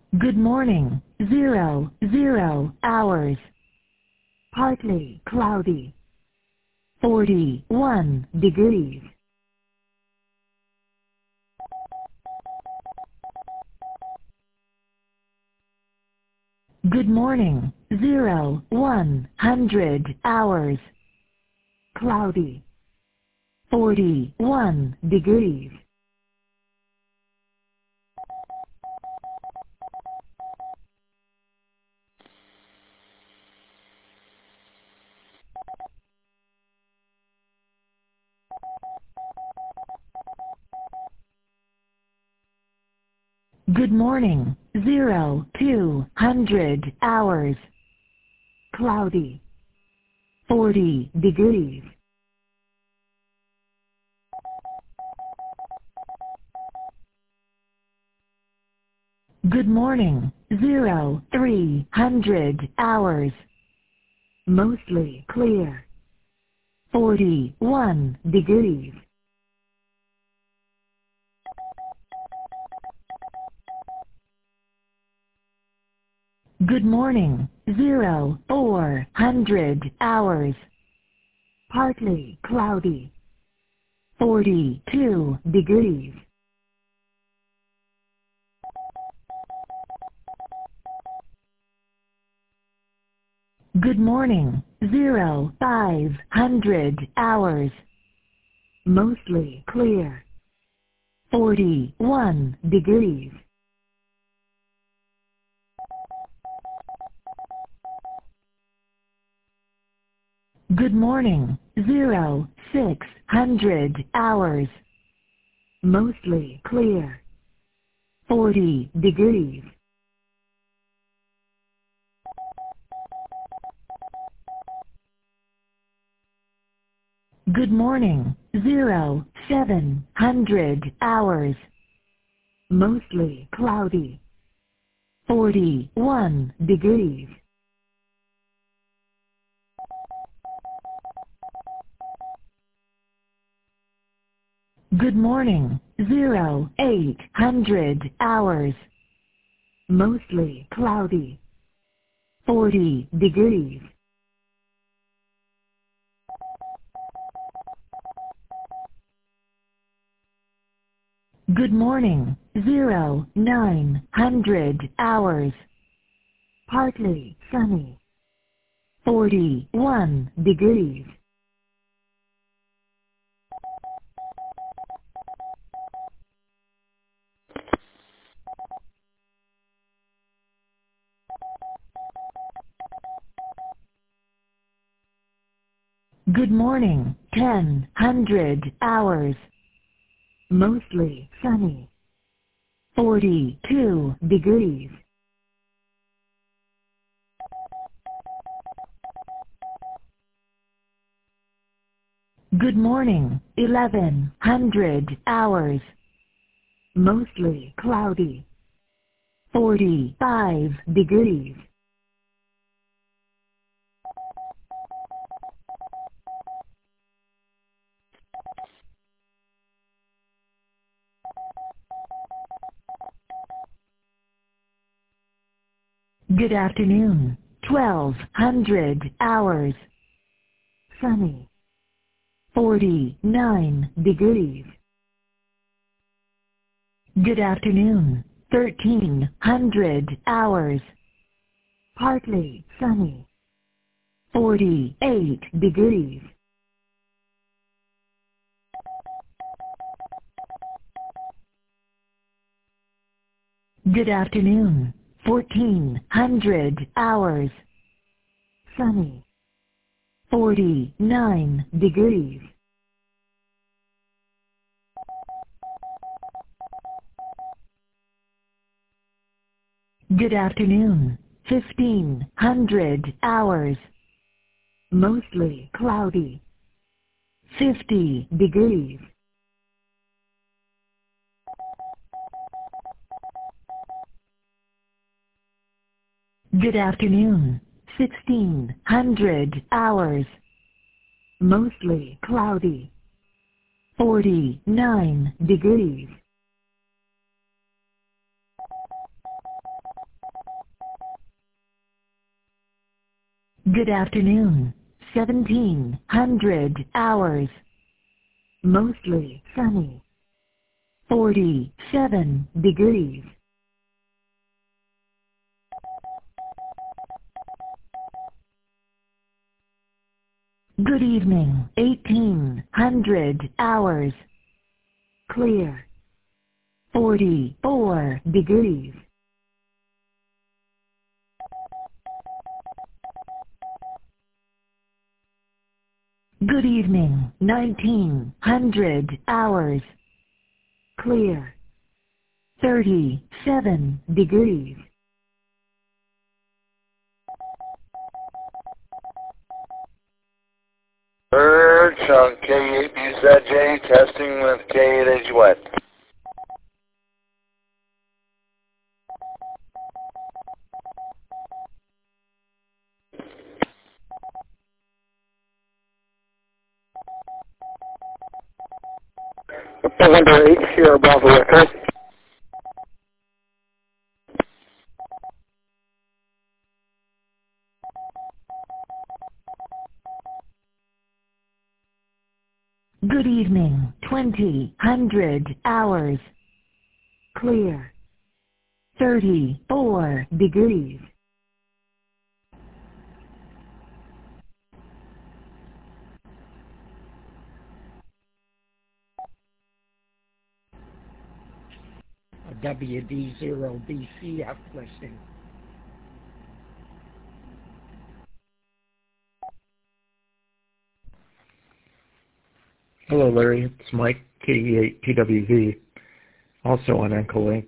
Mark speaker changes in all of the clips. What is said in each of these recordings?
Speaker 1: Good morning, 00 hours. Partly cloudy, 41 degrees. Good morning, 100 hours. Cloudy, 41 degrees. Good morning, 200 hours. Cloudy, 40 degrees. Good morning, 300 hours. Mostly clear, 41 degrees. Good morning, 400 hours. Partly cloudy, 42 degrees. Good morning, 500 hours. Mostly clear, 41 degrees. Good morning, 600 hours. Mostly clear, 40 degrees. Good morning, 700 hours. Mostly cloudy, 41 degrees. Good morning, 800 hours. Mostly cloudy, 40 degrees. Good morning, 900 hours. Partly sunny, 41 degrees. Good morning, 1000 hours. Mostly sunny, 42 degrees. Good morning, 1100 hours. Mostly cloudy, 45 degrees. Good afternoon, 1200 hours. Sunny, 49 degrees. Good afternoon, 1300 hours. Partly sunny, 48 degrees. Good afternoon, 1400 hours. Sunny, 49 degrees. Good afternoon, 1500 hours. Mostly cloudy, 50 degrees. Good afternoon, 1600 hours. Mostly cloudy, 49 degrees. Good afternoon. 1700 hours. Mostly sunny. 47 degrees. Good evening. 1800 hours. Clear. 44 degrees. Good evening. 1900 hours. Clear. 37 degrees.
Speaker 2: Birch on K8BZJ, testing with K8HY. November 8, Sierra Bravo Echo.
Speaker 1: Good evening. 2000 hours. Clear. 34 degrees.
Speaker 3: WD0BCF listing.
Speaker 4: Hello, Larry. It's Mike, KE8PWV, also on Encolink.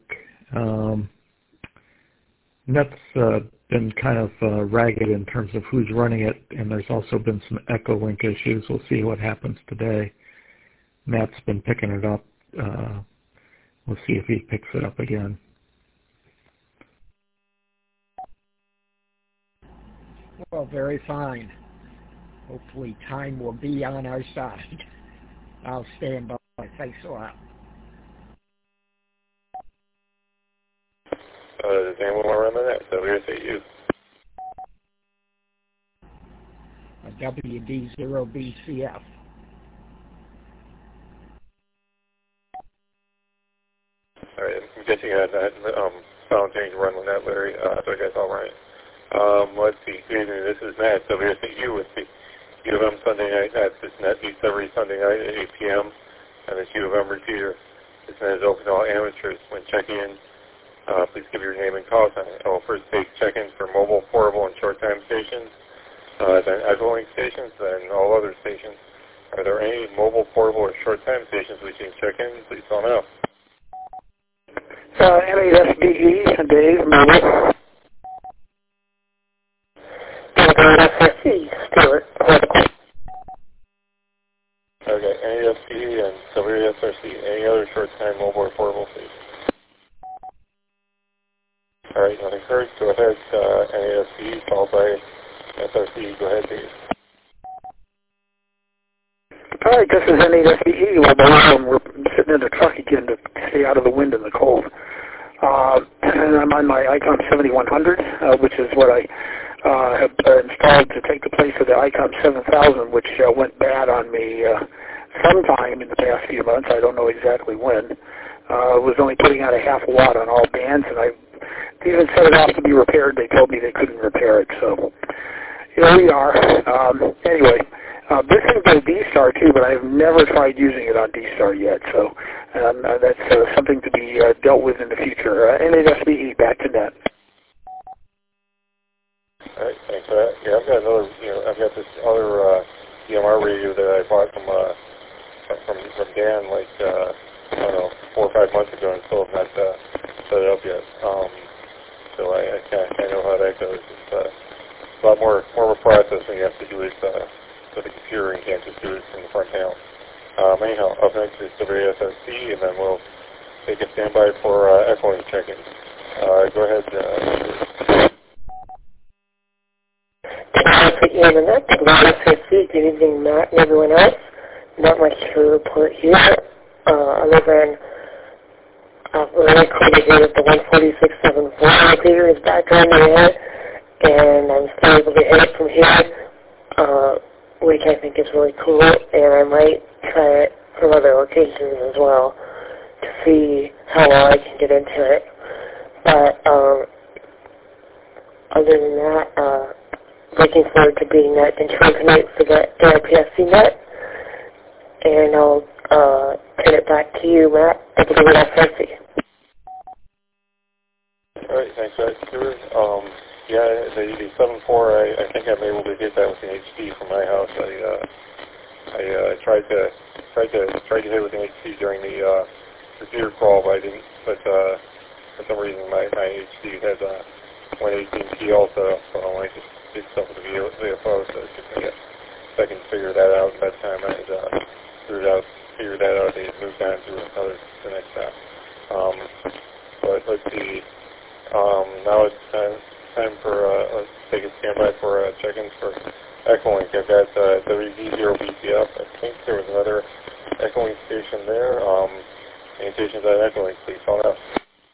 Speaker 4: Net's been kind of ragged in terms of who's running it, and there's also been some Echolink issues. We'll see what happens today. Matt's been picking it up. We'll see if he picks it up again.
Speaker 3: Well, very fine. Hopefully time will be on our side. I'll stand by. Thanks a lot.
Speaker 2: Does anyone want to run the net? So here's you.
Speaker 3: WD0BCF.
Speaker 2: All right, I'm guessing you had that final change run on that, Larry. So I guess all right. Let's see. Good evening. This is Matt. So here's you with the U of M Sunday night. This net meets every Sunday night at 8 p.m. And this U of M repeater. This net is open to all amateurs. When checking in, please give your name and call sign. I will first take check-ins for mobile, portable, and short-time stations, then Echolink stations, then all other stations. Are there any mobile, portable, or short-time stations we can check in? Please tell me now.
Speaker 5: NASBE, Dave, mobile. SRC, Stuart.
Speaker 2: Okay, NASBE and WSRC. Any other short-time mobile or portable stations? All right, nothing heard. Go ahead, NASBE, followed by SRC. Go ahead, Dave.
Speaker 5: All right, this is NASBE. We're sitting in the truck again to stay out of the wind and the cold. And I'm on my ICOM 7100, which is what I have installed to take the place of the ICOM 7000, which went bad on me sometime in the past few months. I don't know exactly when. Was only putting out a half a watt on all bands, and I even set it off to be repaired. They told me they couldn't repair it, so here we are. Anyway, this has been D-Star too, but I've never tried using it on D-Star yet, so that's something to be dealt with in the future. NASBE, back to net.
Speaker 2: All right, thanks for that. Yeah, I've got another. I've got this other DMR radio that I bought from Dan like I don't know 4 or 5 months ago, and still have not set it up yet. So I know how that goes. It's a lot more of a process when you have to do it with the computer and can't just do it from the front panel. Anyhow, up next is WSRC, and then we'll take a standby for Echolink check-in. Go ahead.
Speaker 6: Good evening, Matt and everyone else. Not much to report here, other than really cool to hear that the 146.74 repeater is back on the air, and I'm still able to hit it from here, which I think is really cool, and I might try it from other locations as well to see how well I can get into it. But other than that, looking forward to being that intro tonight for the NIPSC net, and I'll turn it back to you, Matt, at the WFSC.
Speaker 2: All right, thanks, Stuart. Yeah, the 7.4, I think I'm able to get that with an HD from my house. I tried to hit it with an HD during the repeater call, but I didn't. But for some reason, my HD has a 118P also, so I just did stuff with the VFO, so it took me a second to figure that out. By the time I had figured that out, they had moved on to the next step. But let's see. Now it's time for let's take a standby for check-ins for Echolink. I've got WV0BCF. I think there was another Echolink station there. Any stations at Echolink, please call out.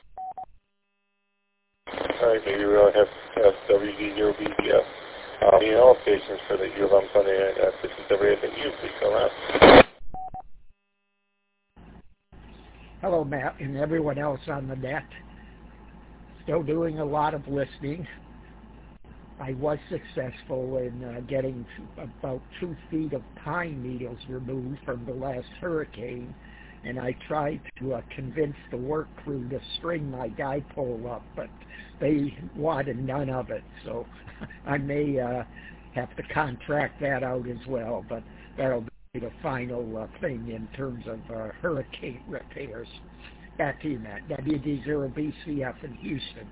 Speaker 2: All right, maybe we'll have WV0BCF. Any all stations for the U of M Sunday night at 57 WFMU, please call out.
Speaker 3: Hello, Matt, and everyone else on the net. Still doing a lot of listening. I was successful in getting about 2 feet of pine needles removed from the last hurricane, and I tried to convince the work crew to string my dipole up, but they wanted none of it, so I may have to contract that out as well, but that'll be the final thing in terms of hurricane repairs. Back to you, Matt. WD0BCF in Houston.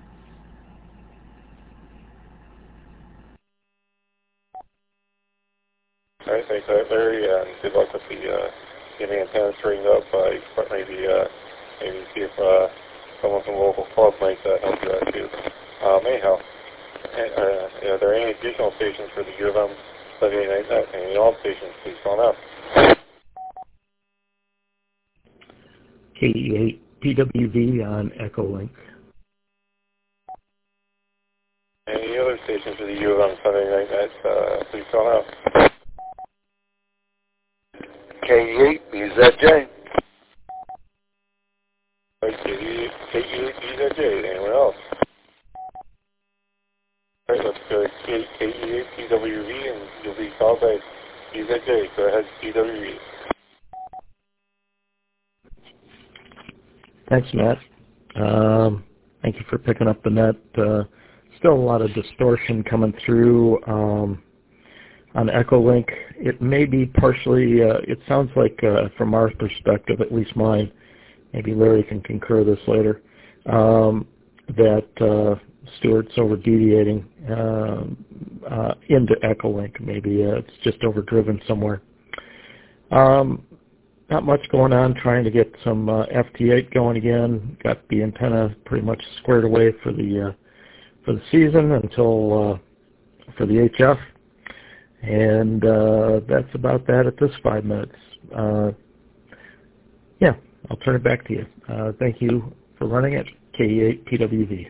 Speaker 2: All right, thanks, Larry, and good luck with getting antennas straightened up. Maybe see if someone from the local club might help you out too. Anyhow, are there any additional stations for the U of M Sunday night net? Any all stations, please call out.
Speaker 4: KE8 PWV on Echolink.
Speaker 2: Any other stations for the U of M Sunday night net, please call out.
Speaker 7: KE8 BZJ.
Speaker 2: KE8 BZJ. Anyone else? All right, let's go to KE8 PWV, and you'll be called by BZJ. Go ahead, PWV.
Speaker 4: Thanks, Matt. Thank you for picking up the net. Still a lot of distortion coming through on Echolink. It may be partially, it sounds like from our perspective, at least mine, maybe Larry can concur this later, that Stuart's over-deviating into Echolink. Maybe it's just overdriven somewhere. Not much going on, trying to get some FT8 going again. Got the antenna pretty much squared away for the season until for the HF, and that's about that at this 5 minutes. Yeah, I'll turn it back to you. Thank you for running it, KE8 PWV.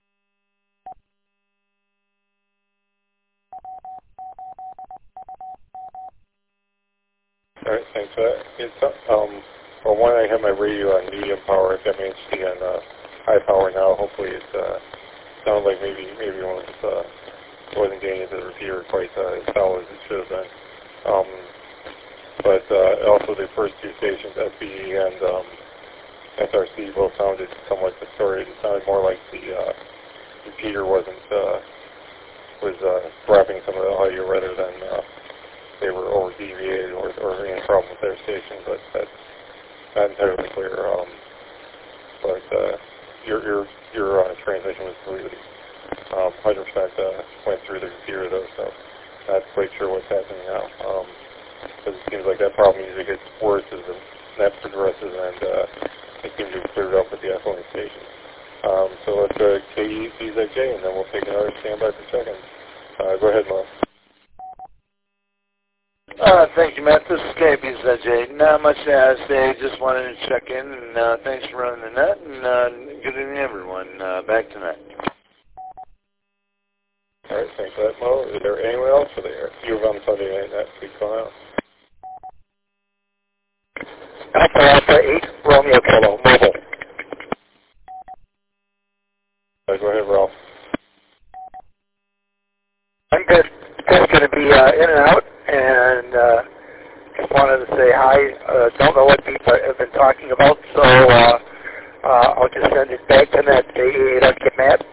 Speaker 2: All right, thanks for that. Well, one, I have my radio on medium power. I've got my HD on high power now. Hopefully it sounds like maybe one of us wasn't getting into the repeater quite as solid as it should have been. But also the first 2 stations, SBE and SRC, both sounded somewhat distorted. It sounded more like the repeater was dropping some of the audio rather than they were over-deviated or any problem with their station, but that's not entirely clear. But your transmission was completely 100% went through the computer though, so not quite sure what's happening now. Because it seems like that problem usually gets worse as the net progresses, and it seems to have cleared up with the Echolink station. So let's go to KEBZJ, and then we'll take another standby for check-in. Go ahead, Mo.
Speaker 7: Thank you, Matt. This is KBZJ. Not much to add today. Just wanted to check in, and thanks for running the net, and good evening, everyone. Back to net.
Speaker 2: All right, thanks for that, Mo. Is there anyone else for the U of M Sunday night that speaks on out?
Speaker 5: Alpha 8, Romeo Kilo, mobile.
Speaker 2: Go ahead, Ralph.
Speaker 5: I'm just going to be in and out, and just wanted to say hi. Don't know what people have been talking about, so I'll just send it back to Matt. Okay, Matt.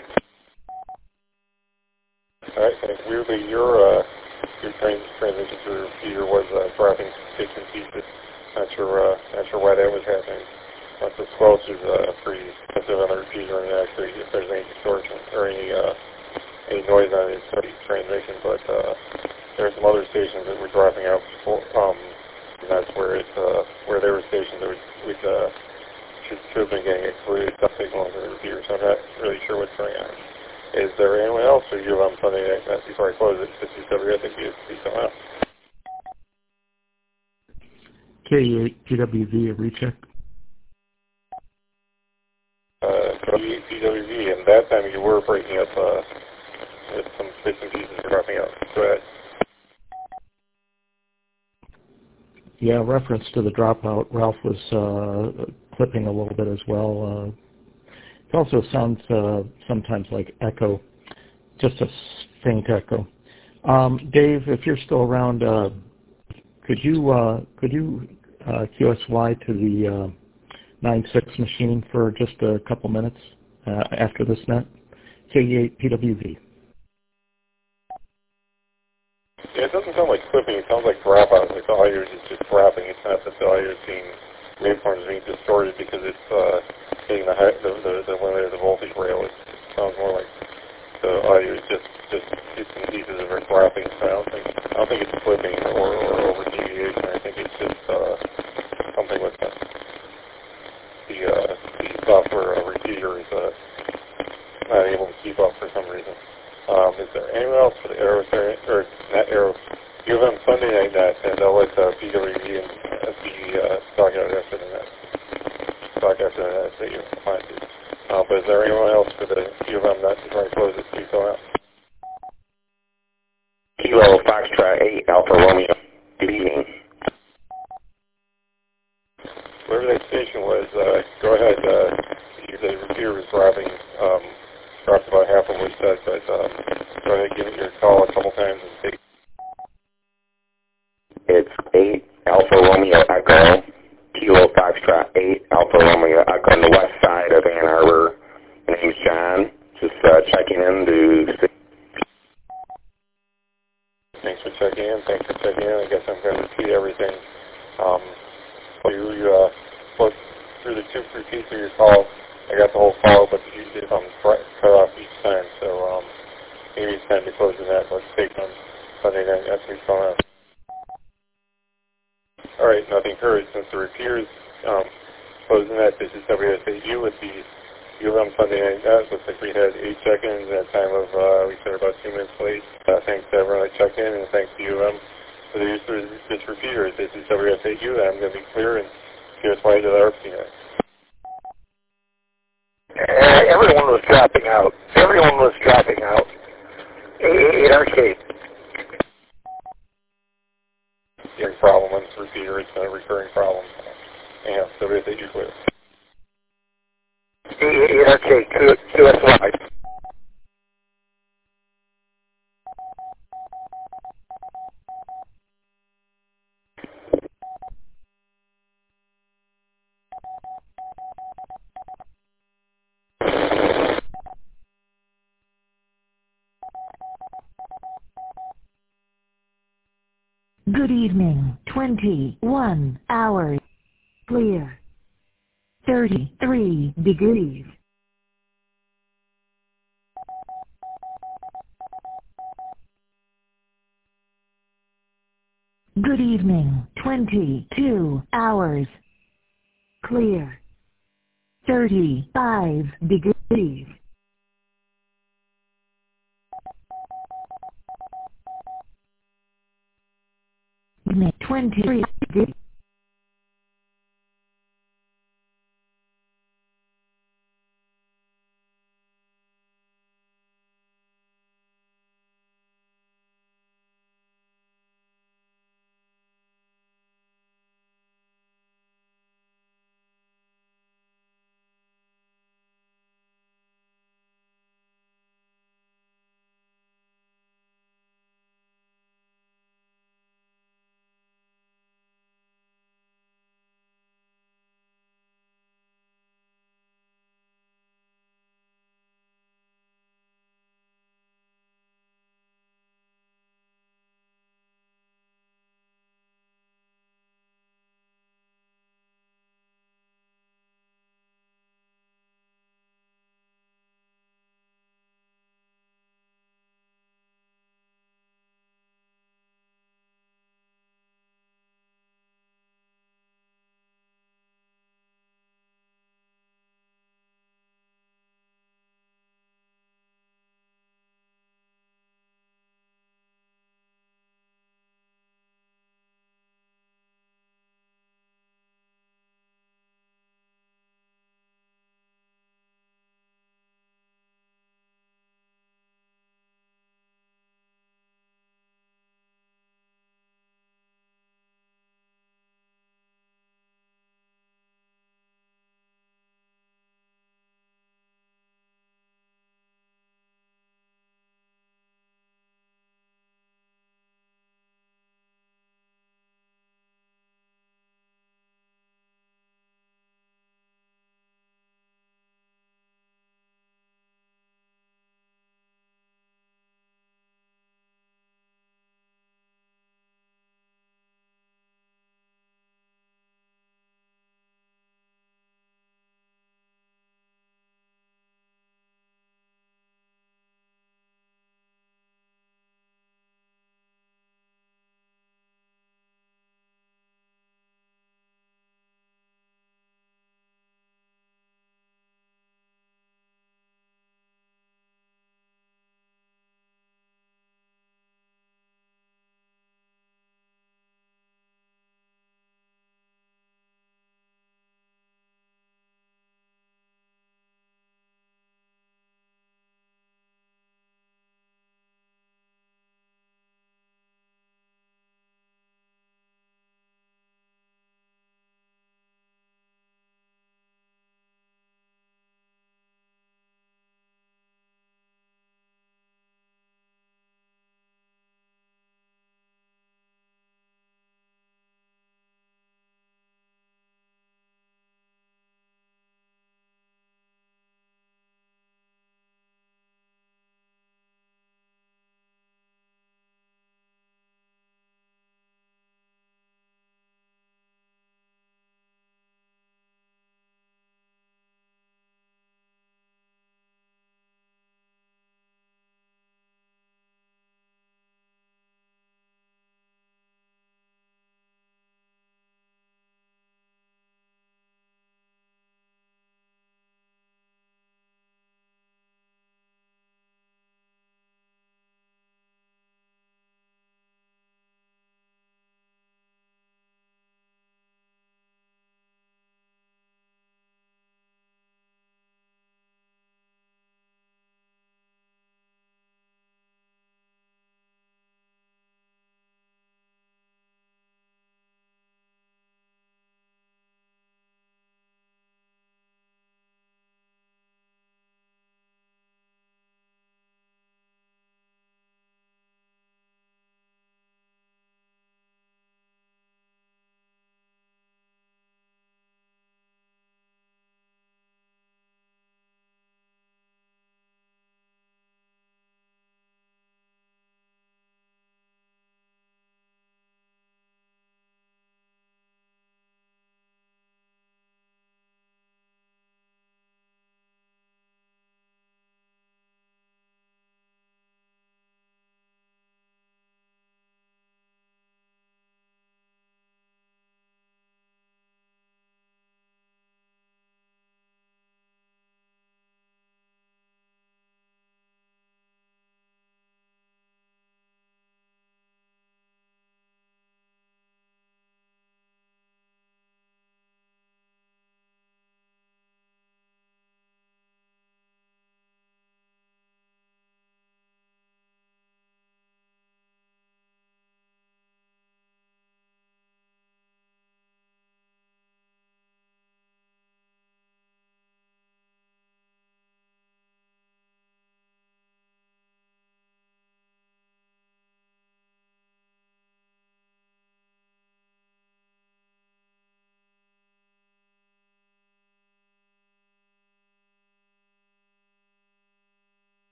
Speaker 2: All right, thanks. Weirdly, your transition to the repeater was dropping bits and pieces. Not sure why that was happening. The squelch is pretty sensitive on the repeater, and actually, if there's any distortion or any noise on it, it's transmission. But there are some other stations that were dropping out before, and that's where where there were stations that should have been getting excluded some signal into the repeater. So I'm not really sure what's going on. Is there anyone else for you on Sunday night before I close it? I think you see someone else.
Speaker 4: K8 PWV, a recheck.
Speaker 2: PWV, and that time you were breaking up with some bits and pieces were dropping out. Go ahead.
Speaker 4: Yeah, reference to the dropout, Ralph was clipping a little bit as well. It also sounds sometimes like echo, just a faint echo. Dave, if you're still around, could you QSY to the 9.6 machine for just a couple minutes after this net? K8 PWV.
Speaker 2: Yeah, it doesn't sound like clipping. It sounds like dropout. Like the audio is just dropping. It's not that the audio is being waveforms being distorted because it's hitting the limit of the voltage rail. It sounds more like the audio is just bits and pieces of it dropping. So I don't think it's clipping or over deviation. I think it's just something with the software repeater is not able to keep up for some reason. Is there anyone else for the Aero, or not Aero, U of M Sunday night net, and I'll let PWV and SB talk out after the net. Talk after the net that you find it. But is there anyone else for the U of M net before I close this piece out?
Speaker 8: Kilo Foxtrot 8 Alpha Romeo. Good evening.
Speaker 2: Wherever that station was, go ahead. The repeater was dropping. Dropped about half of what he said, but go ahead and give it your call a couple times and take.
Speaker 8: It's 8 Alpha Romeo Echo, Kilo Foxtrot 8 Alpha Romeo Echo on the west side of Ann Arbor. My name's John. Just checking in to.
Speaker 2: Thanks for checking in. I guess I'm going to repeat everything. You look through the 2-3 piece of your call. I got the whole call, but usually if I'm cut off each time, so maybe it's time to close the net. Let's take on Sunday night. That's what's going on. All right, nothing heard since the repeaters closing that. This is WSAU with the U of M Sunday night net. Looks like we had 8 check-ins at a time of, we said about 2 minutes late. Thanks to everyone that checked in, and thanks to U of M for the use of this repeater. This is WSAU. I'm going to be clear and here's why to the RPNet.
Speaker 5: Everyone was dropping out. 8 arcade.
Speaker 2: Hearing problem on this repeater. It's a recurring problem. Yeah, WSAU clear.
Speaker 5: 8 arcade. QSY.
Speaker 1: Good evening, 21 hours. Clear. 33 degrees. Good evening, 22 hours. Clear. 35 degrees. 23 degrees.